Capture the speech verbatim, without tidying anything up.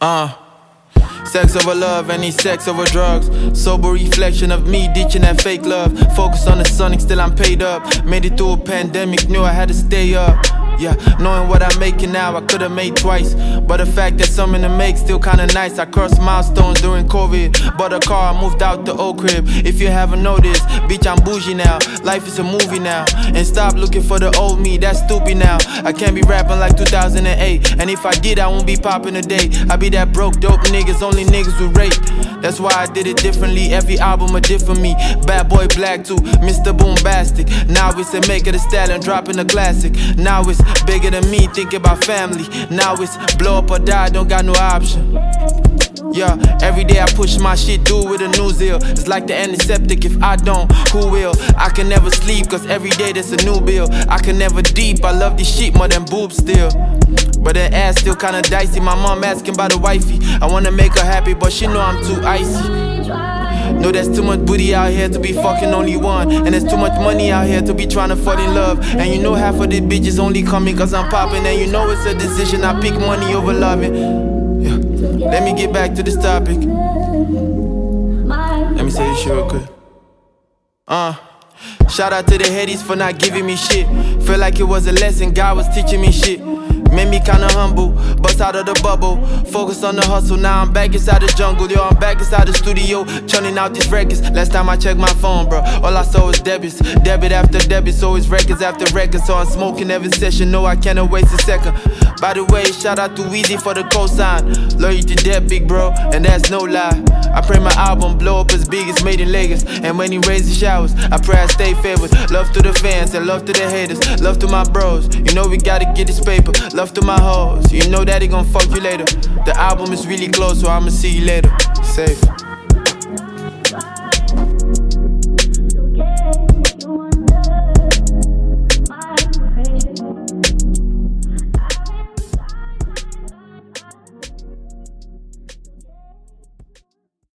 Uh, sex over love, any sex over drugs. Sober reflection of me ditching that fake love. Focus on the Sonic, still I'm paid up. Made it through a pandemic, knew I had to stay up. Yeah, knowing what I'm making now, I could've made twice. But the fact that something to make still kinda nice. I crossed milestones during COVID. Bought a car, I moved out the old crib. If you haven't noticed, bitch, I'm bougie now. Life is a movie now. And stop looking for the old me, that's stupid now. I can't be rapping like two thousand eight. And if I did, I won't be popping today. I be that broke, dope niggas, only niggas with rape. That's why I did it differently. Every album a different me. Bad Boy Black too, Mister Boombastic. Now it's a make of the style and dropping a classic. Now it's bigger than me, think about family. Now it's blow up or die, don't got no option. Yeah, every day I push my shit, do it with a new zeal. It's like the antiseptic, if I don't, who will? I can never sleep, cause every day there's a new bill. I can never deep, I love this shit more than boobs still. But the ass still kinda dicey. My mom asking about the wifey. I wanna make her happy, but she know I'm too icy. No, there's too much booty out here to be fucking only one. And there's too much money out here to be trying to fall in love. And you know half of the bitches only coming cause I'm popping. And you know it's a decision, I pick money over loving. Yeah. Let me get back to this topic. Let me say this shit real quick. Uh Shout out to the headies for not giving me shit. Feel like it was a lesson, God was teaching me shit. Made me kinda humble, bust out of the bubble. Focus on the hustle, now I'm back inside the jungle. Yo, I'm back inside the studio, churning out these records. Last time I checked my phone, bro, all I saw was debits. Debit after debit, so it's records after records. So I'm smoking every session, no, I cannot waste a second. By the way, shout out to Weezy for the cosign. Love you to death, big bro, and that's no lie. I pray my album blow up as big as Made in Lagos. And when he rains the showers, I pray I stay favored. Love to the fans and love to the haters. Love to my bros, you know we gotta get this paper. Love to my hoes, you know that he gon' fuck you later. The album is really close, so I'ma see you later. Safe.